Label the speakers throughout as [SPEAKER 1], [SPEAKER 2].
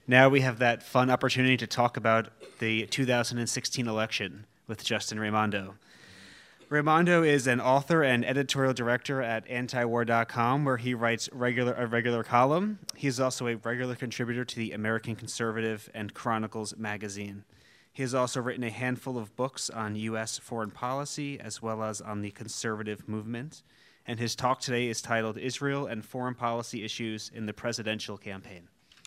[SPEAKER 1] Now we have that fun opportunity to talk about the 2016 election with Justin Raimondo. Raimondo is an author and editorial director at antiwar.com, where he writes a regular column. He's also a regular contributor to the American Conservative and Chronicles magazine. He has also written a handful of books on U.S. foreign policy, as well as on the conservative movement. And his talk today is titled Israel and Foreign Policy Issues in the Presidential Campaign.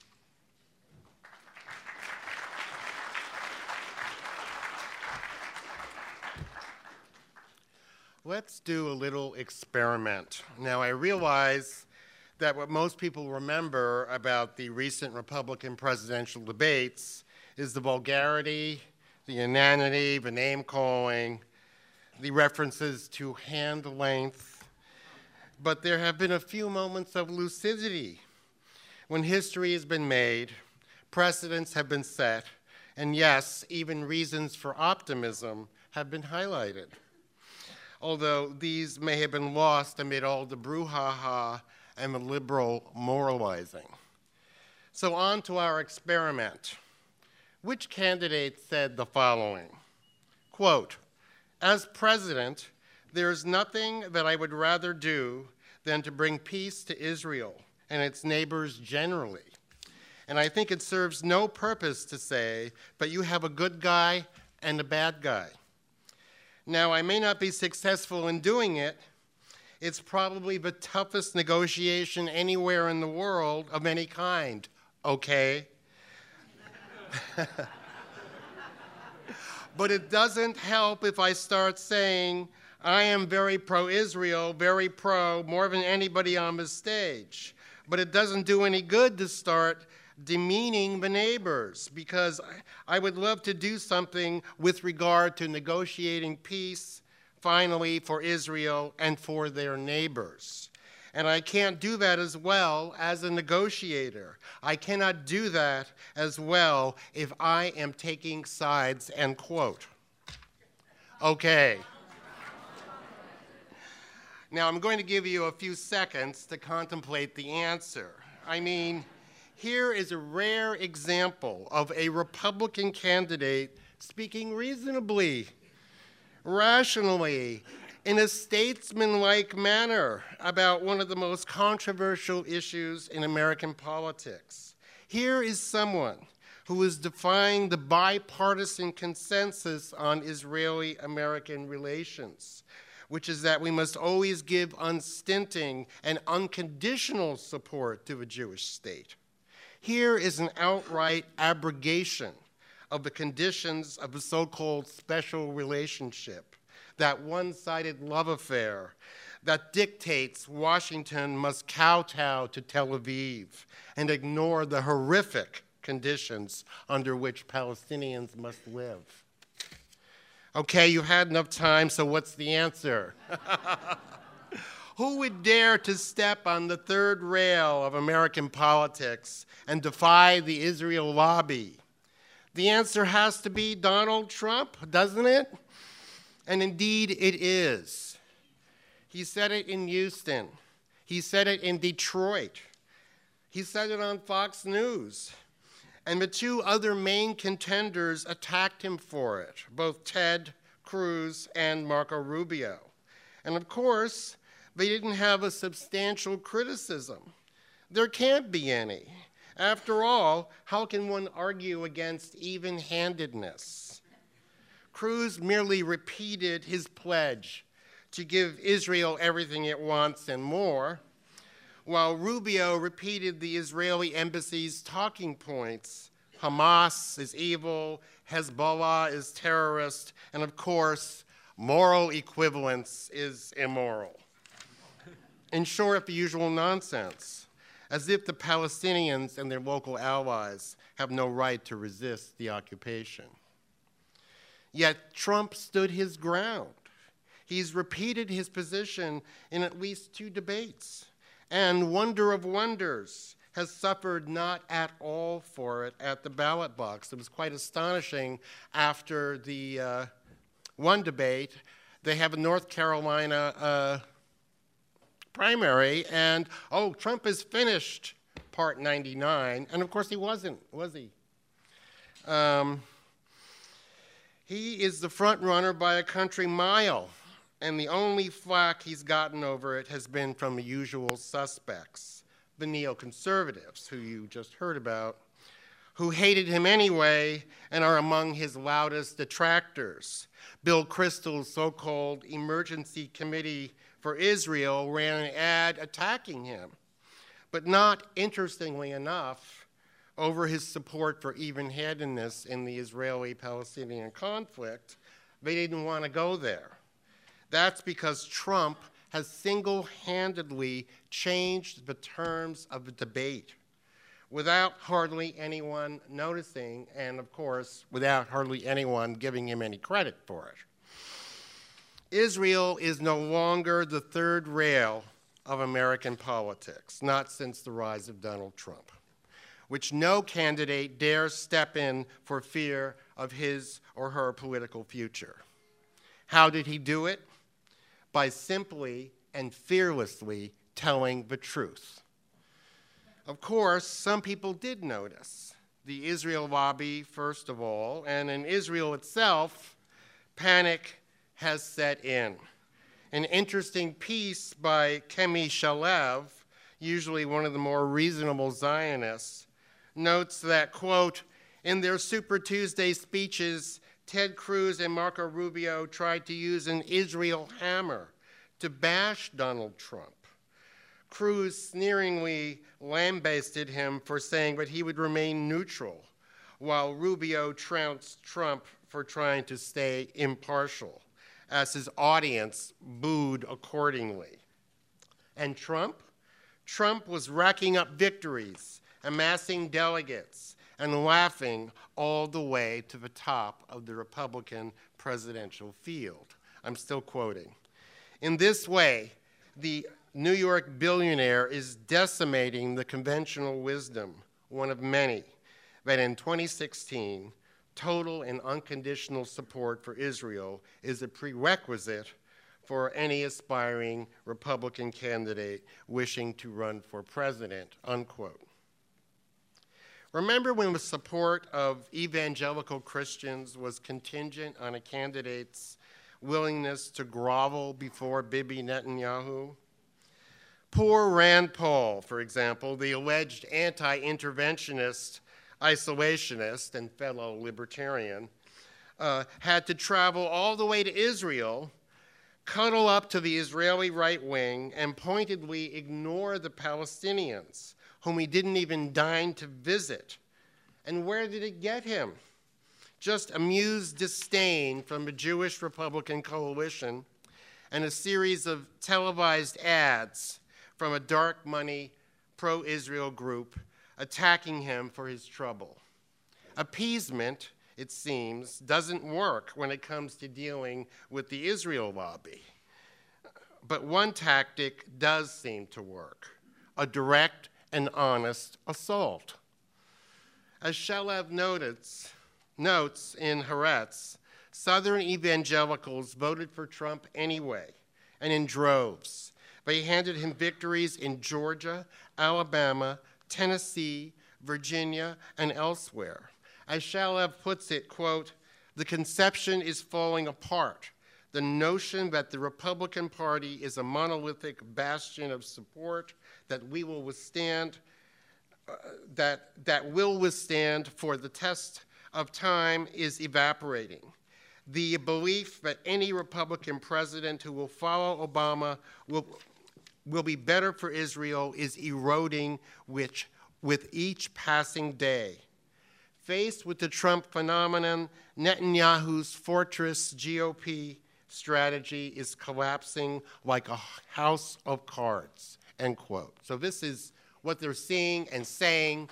[SPEAKER 2] Let's do a little experiment. Now, I realize that what most people remember about the recent Republican presidential debates is the vulgarity, the inanity, the name-calling, the references to hand length. But there have been a few moments of lucidity when history has been made, precedents have been set, and yes, even reasons for optimism have been highlighted, although these may have been lost amid all the brouhaha and the liberal moralizing. So on to our experiment. Which candidate said the following? Quote, "As president, there is nothing that I would rather do than to bring peace to Israel and its neighbors generally. And I think it serves no purpose to say, but you have a good guy and a bad guy. Now, I may not be successful in doing it. It's probably the toughest negotiation anywhere in the world of any kind, okay? But it doesn't help if I start saying, I am very pro-Israel, very pro, more than anybody on the stage. But it doesn't do any good to start demeaning the neighbors, because I would love to do something with regard to negotiating peace, finally, for Israel and for their neighbors. And I can't do that as well as a negotiator. I cannot do that as well if I am taking sides," end quote. Okay. Now, I'm going to give you a few seconds to contemplate the answer. I mean, here is a rare example of a Republican candidate speaking reasonably, rationally, in a statesmanlike manner about one of the most controversial issues in American politics. Here is someone who is defying the bipartisan consensus on Israeli-American relations, which is that we must always give unstinting and unconditional support to a Jewish state. Here is an outright abrogation of the conditions of the so-called special relationship, that one-sided love affair that dictates Washington must kowtow to Tel Aviv and ignore the horrific conditions under which Palestinians must live. Okay, you had enough time, so what's the answer? Who would dare to step on the third rail of American politics and defy the Israel lobby? The answer has to be Donald Trump, doesn't it? And indeed it is. He said it in Houston. He said it in Detroit. He said it on Fox News. And the two other main contenders attacked him for it, both Ted Cruz and Marco Rubio. And of course, they didn't have a substantial criticism. There can't be any. After all, how can one argue against even-handedness? Cruz merely repeated his pledge to give Israel everything it wants and more, while Rubio repeated the Israeli embassy's talking points. Hamas is evil, Hezbollah is terrorist, and of course, moral equivalence is immoral. In short, the usual nonsense, as if the Palestinians and their local allies have no right to resist the occupation. Yet Trump stood his ground. He's repeated his position in at least 2 debates, and wonder of wonders, has suffered not at all for it at the ballot box. It was quite astonishing after the one debate. They have a North Carolina primary, and, oh, Trump is finished. Part 99, and of course he wasn't, was he? He is the front runner by a country mile, and the only flack he's gotten over it has been from the usual suspects, the neoconservatives, who you just heard about, who hated him anyway and are among his loudest detractors. Bill Kristol's so-called Emergency Committee for Israel ran an ad attacking him, but not, interestingly enough, over his support for even-handedness in the Israeli-Palestinian conflict. They didn't want to go there. That's because Trump has single-handedly changed the terms of the debate without hardly anyone noticing, and of course, without hardly anyone giving him any credit for it. Israel is no longer the third rail of American politics, not since the rise of Donald Trump, which no candidate dares step in for fear of his or her political future. How did he do it? By simply and fearlessly telling the truth. Of course, some people did notice. The Israel lobby, first of all, and in Israel itself, panic has set in. An interesting piece by Kemi Shalev, usually one of the more reasonable Zionists, notes that, quote, in their Super Tuesday speeches, Ted Cruz and Marco Rubio tried to use an Israel hammer to bash Donald Trump. Cruz sneeringly lambasted him for saying that he would remain neutral, while Rubio trounced Trump for trying to stay impartial, as his audience booed accordingly. And Trump? Trump was racking up victories, amassing delegates, and laughing all the way to the top of the Republican presidential field. I'm still quoting. In this way, the New York billionaire is decimating the conventional wisdom, one of many, that in 2016, total and unconditional support for Israel is a prerequisite for any aspiring Republican candidate wishing to run for president, unquote. Remember when the support of evangelical Christians was contingent on a candidate's willingness to grovel before Bibi Netanyahu? Poor Rand Paul, for example, the alleged anti-interventionist, isolationist, and fellow libertarian, had to travel all the way to Israel, cuddle up to the Israeli right wing, and pointedly ignore the Palestinians, whom he didn't even deign to visit. And where did it get him? Just amused disdain from the Jewish Republican coalition and a series of televised ads from a dark money pro-Israel group attacking him for his trouble. Appeasement, it seems, doesn't work when it comes to dealing with the Israel lobby. But one tactic does seem to work: a direct and honest assault. As Shalev notes in Haaretz, Southern evangelicals voted for Trump anyway, and in droves. They handed him victories in Georgia, Alabama, Tennessee, Virginia, and elsewhere. As Shalev puts it, quote, the conception is falling apart. The notion that the Republican Party is a monolithic bastion of support that we will withstand, that will withstand for the test of time is evaporating. The belief that any Republican president who will follow Obama will be better for Israel is eroding with each passing day. Faced with the Trump phenomenon, Netanyahu's fortress GOP strategy is collapsing like a house of cards, end quote. So this is what they're seeing and saying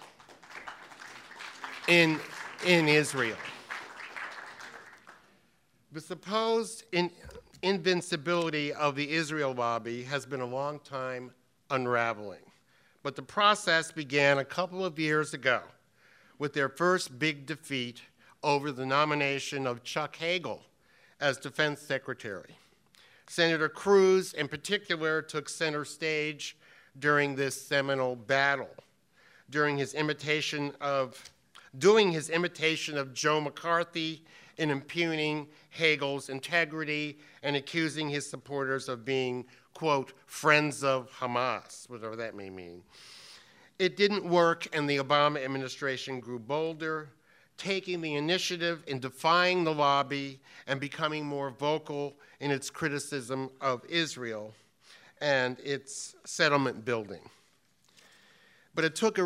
[SPEAKER 2] in Israel. The supposed invincibility of the Israel lobby has been a long time unraveling. But the process began a couple of years ago with their first big defeat over the nomination of Chuck Hagel as Defense Secretary. Senator Cruz, in particular, took center stage during this seminal battle. doing his imitation of Joe McCarthy in impugning Hegel's integrity and accusing his supporters of being, quote, friends of Hamas, whatever that may mean. It didn't work, and the Obama administration grew bolder, taking the initiative in defying the lobby and becoming more vocal in its criticism of Israel and its settlement building. But it took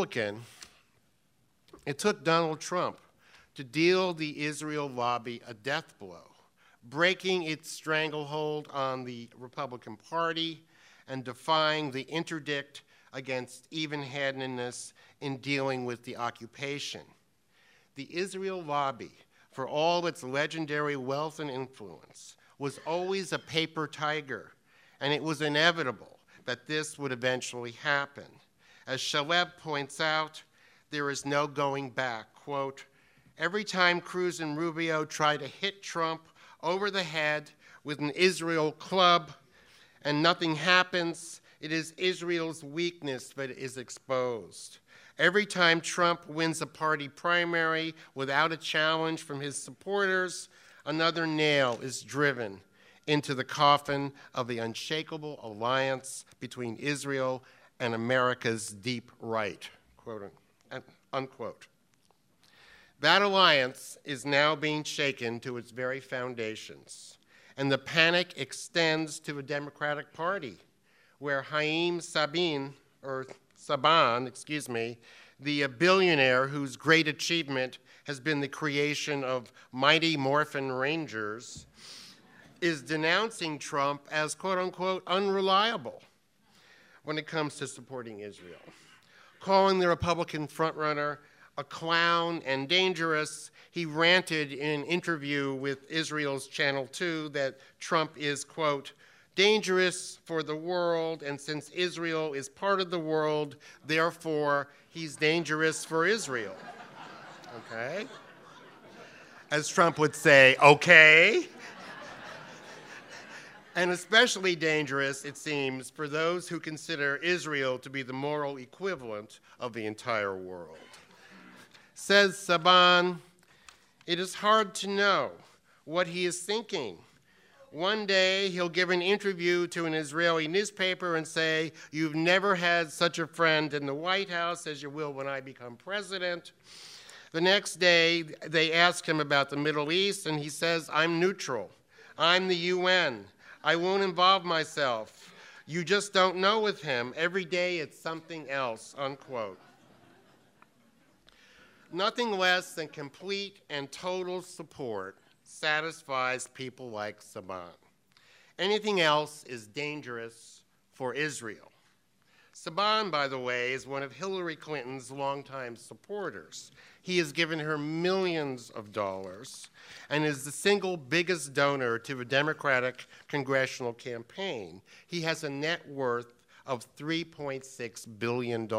[SPEAKER 2] Donald Trump to deal the Israel lobby a death blow, breaking its stranglehold on the Republican Party and defying the interdict against even-handedness in dealing with the occupation. The Israel lobby, for all its legendary wealth and influence, was always a paper tiger, and it was inevitable that this would eventually happen. As Shalev points out, there is no going back. Quote, every time Cruz and Rubio try to hit Trump over the head with an Israel club and nothing happens, it is Israel's weakness that is exposed. Every time Trump wins a party primary without a challenge from his supporters, another nail is driven into the coffin of the unshakable alliance between Israel and America's deep right, quote unquote. That alliance is now being shaken to its very foundations, and the panic extends to the Democratic Party, where Haim Saban, the billionaire whose great achievement has been the creation of Mighty Morphin Rangers, is denouncing Trump as, quote unquote, unreliable when it comes to supporting Israel. Calling the Republican frontrunner a clown and dangerous, he ranted in an interview with Israel's Channel 2 that Trump is, quote, dangerous for the world, and since Israel is part of the world, therefore he's dangerous for Israel. Okay? As Trump would say, okay? And especially dangerous, it seems, for those who consider Israel to be the moral equivalent of the entire world. Says Saban, it is hard to know what he is thinking. One day he'll give an interview to an Israeli newspaper and say, you've never had such a friend in the White House as you will when I become president. The next day they ask him about the Middle East and he says, I'm neutral. I'm the UN. I won't involve myself. You just don't know with him. Every day it's something else, unquote. Nothing less than complete and total support satisfies people like Saban. Anything else is dangerous for Israel. Saban, by the way, is one of Hillary Clinton's longtime supporters. He has given her millions of dollars and is the single biggest donor to the Democratic congressional campaign. He has a net worth of $3.6 billion.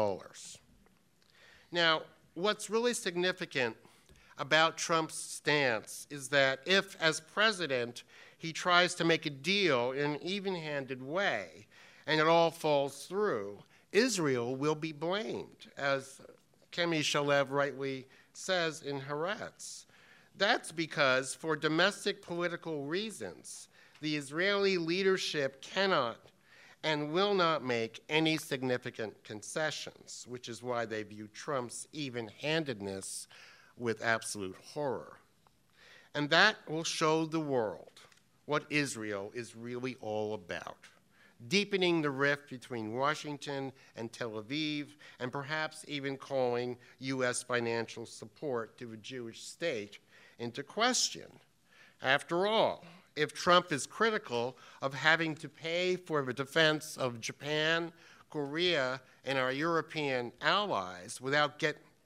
[SPEAKER 2] Now, what's really significant about Trump's stance is that if, as president, he tries to make a deal in an even-handed way and it all falls through, Israel will be blamed, as Kemi Shalev rightly says in Haaretz. That's because, for domestic political reasons, the Israeli leadership cannot and will not make any significant concessions, which is why they view Trump's even-handedness with absolute horror. And that will show the world what Israel is really all about, deepening the rift between Washington and Tel Aviv, and perhaps even calling U.S. financial support to the Jewish state into question. After all, if Trump is critical of having to pay for the defense of Japan, Korea, and our European allies without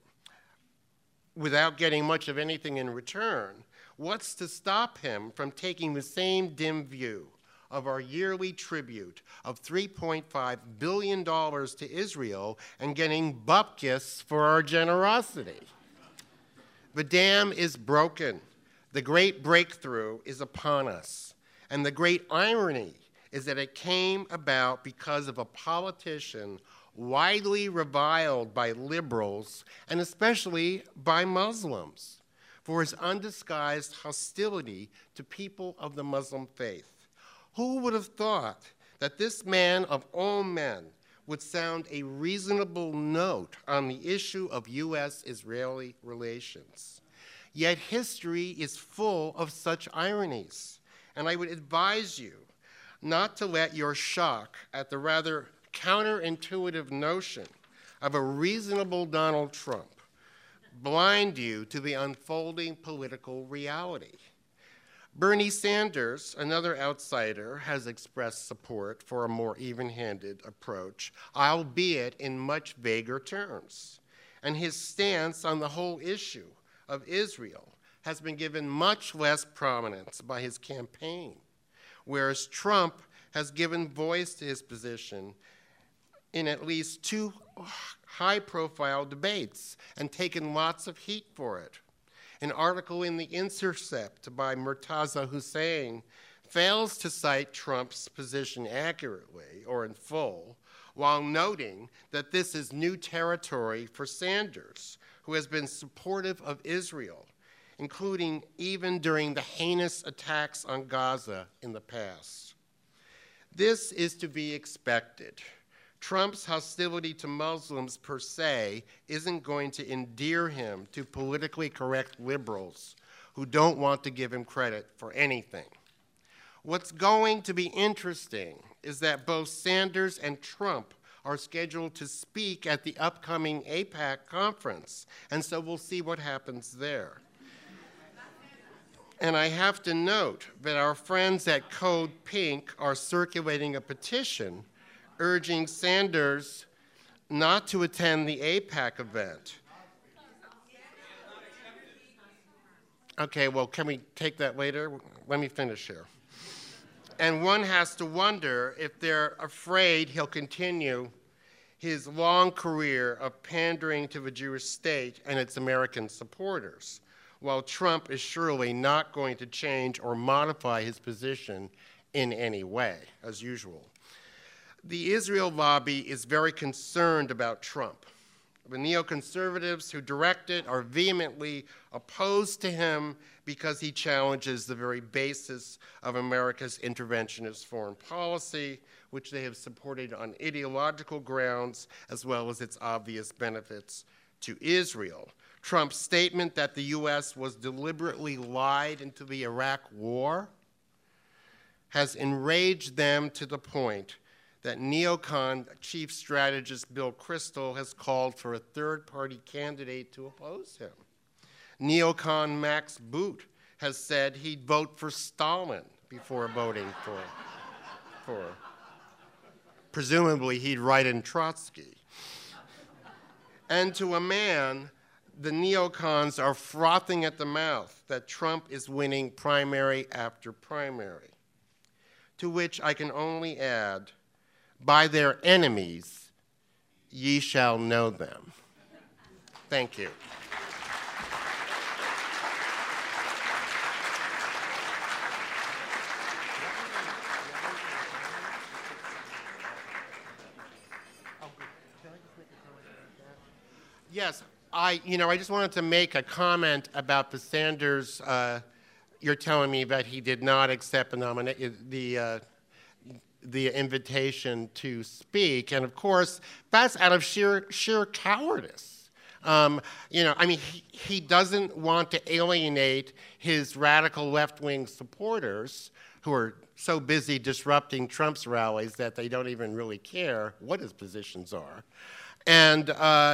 [SPEAKER 2] getting much of anything in return, what's to stop him from taking the same dim view of our yearly tribute of $3.5 billion to Israel and getting bupkis for our generosity? The dam is broken. The great breakthrough is upon us. And the great irony is that it came about because of a politician widely reviled by liberals and especially by Muslims for his undisguised hostility to people of the Muslim faith. Who would have thought that this man of all men would sound a reasonable note on the issue of U.S.-Israeli relations? Yet history is full of such ironies, and I would advise you not to let your shock at the rather counterintuitive notion of a reasonable Donald Trump blind you to the unfolding political reality. Bernie Sanders, another outsider, has expressed support for a more even-handed approach, albeit in much vaguer terms. And his stance on the whole issue of Israel has been given much less prominence by his campaign, whereas Trump has given voice to his position in at least 2 high-profile debates and taken lots of heat for it. An article in The Intercept by Murtaza Hussain fails to cite Trump's position accurately or in full, while noting that this is new territory for Sanders, who has been supportive of Israel, including even during the heinous attacks on Gaza in the past. This is to be expected. Trump's hostility to Muslims per se isn't going to endear him to politically correct liberals who don't want to give him credit for anything. What's going to be interesting is that both Sanders and Trump are scheduled to speak at the upcoming AIPAC conference, and so we'll see what happens there. And I have to note that our friends at Code Pink are circulating a petition urging Sanders not to attend the AIPAC event. Okay, well, can we take that later? Let me finish here. And one has to wonder if they're afraid he'll continue his long career of pandering to the Jewish state and its American supporters, while Trump is surely not going to change or modify his position in any way, as usual. The Israel lobby is very concerned about Trump. The neoconservatives who direct it are vehemently opposed to him because he challenges the very basis of America's interventionist foreign policy, which they have supported on ideological grounds, as well as its obvious benefits to Israel. Trump's statement that the U.S. was deliberately lied into the Iraq war has enraged them to the point that neocon chief strategist Bill Kristol has called for a third-party candidate to oppose him. Neocon Max Boot has said he'd vote for Stalin before voting for presumably he'd write in Trotsky. And to a man, the neocons are frothing at the mouth that Trump is winning primary after primary, to which I can only add, by their enemies, ye shall know them. Thank you. Yes, I just wanted to make a comment about the Sanders. You're telling me that he did not accept the invitation to speak, and of course, that's out of sheer cowardice. He doesn't want to alienate his radical left-wing supporters who are so busy disrupting Trump's rallies that they don't even really care what his positions are. And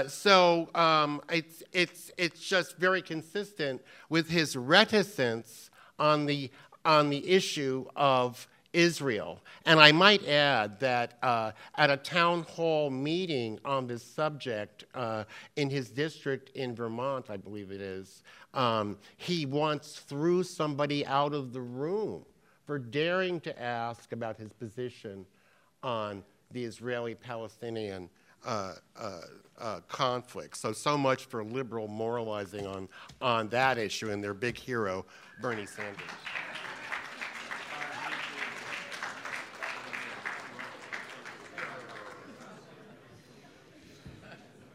[SPEAKER 2] it's just very consistent with his reticence on the issue of Israel. And I might add that at a town hall meeting on this subject in his district in Vermont, I believe it is, he once threw somebody out of the room for daring to ask about his position on the Israeli-Palestinian conflict. So much for liberal moralizing on that issue and their big hero, Bernie Sanders.